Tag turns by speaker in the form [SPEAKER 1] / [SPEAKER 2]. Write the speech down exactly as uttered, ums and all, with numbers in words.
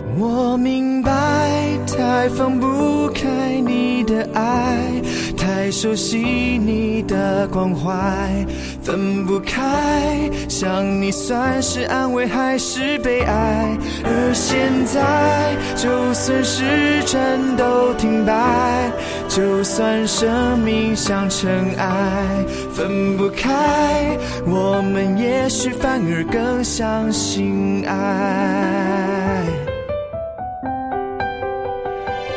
[SPEAKER 1] 我明白，太放不开你的爱，太熟悉你的关怀，分不开，想你算是安慰还是悲哀。而现在，就算时针都停摆，就算生命像尘埃，分不开，我们也许反而更相信爱。